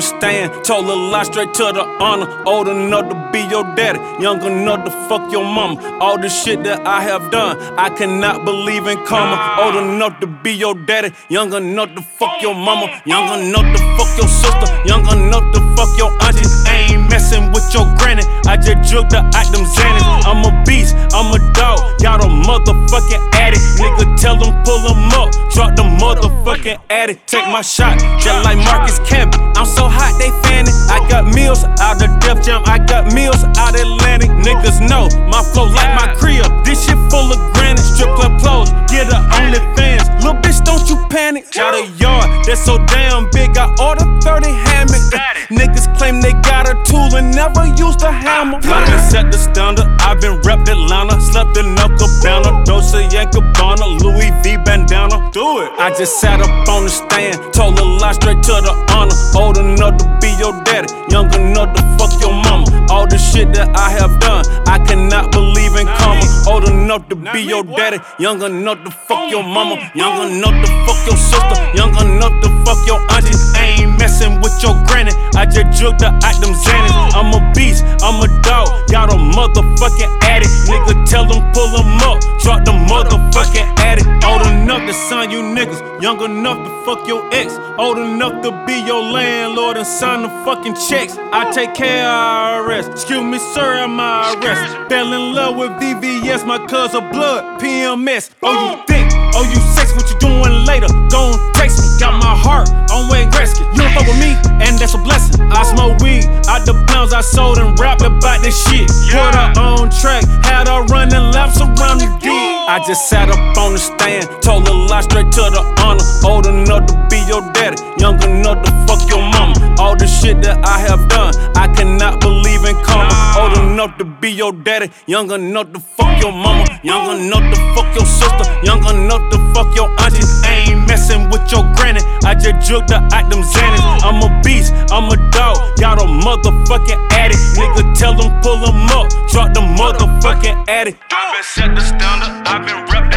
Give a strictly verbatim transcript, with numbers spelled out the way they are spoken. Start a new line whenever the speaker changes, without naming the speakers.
stand. Told a lie straight to the honor. Old enough to be your daddy, young enough to fuck your mama. All the shit that I have done, I cannot believe in karma. Old enough to be your daddy, young enough to fuck your mama. Young enough to fuck your sister, young enough to fuck your auntie. I ain't messing with your granny, I just jugged the out them Xannies. I'm a beast, I'm a dog, got a motherfucking addict. Nigga tell them pull them up, drop the motherfucking addict. Take my shot, just like Marcus Camby. I'm so hot they fanning. I got meals out the Def Jam, I got meals out Atlantic. Niggas know my flow like my crib. This shit full of granite. Strip club clothes, get a OnlyFans. Little bitch, don't you panic. Got a yard that's so damn big, I ordered thirty hammocks. Niggas claim they got a tool and never used a hammer. I been set the standard, I been repped Atlanta. Slept in a cabana, Dolce and Gabbana, Louis V bandana. Do it. I just sat up on the stand, told a lie straight to the honor. Old enough to be your daddy, young enough to fuck your mama. All the shit that I have done, I cannot believe in karma. Old enough to be your daddy, young enough to fuck your mama. Young enough to fuck your sister, young enough to fuck your auntie. I ain't messing with your granny, I just jugged the out them Xannies. I'm a beast, I'm a dog, got a motherfucking addict. Nigga tell them pull them up, drop the motherfucking addict. Old enough to sign you niggas, young enough to fuck your ex. Old enough to be your landlord and sign the fucking checks. I take care of I R S, excuse me sir, I'm I R S. Fell in love with V V S, my cousin blood, P M S. Oh you thick, oh you sex, what you doing later? Gon' text me, got my heart on Wayne Gretzky. You don't fuck with me, and that's a blessing. I smoke weed, out the pounds I sold and rapped about this shit. Put her on track, had her running laps around the D. I just sat up on the stand, told a lie straight to the honor. Old enough to be your daddy, young enough to fuck your mama. All the shit that I have done, I cannot believe in karma. Old enough to be your daddy, young enough to fuck your mama. Young enough to fuck your sister, young enough to fuck your auntie. I ain't messing with your granny, I just jugged the out them Xannies. I'm a beast, I'm a dog, got a motherfucking addict. Nigga tell them pull them up, drop the motherfucking addict. I been set the standard, I been repping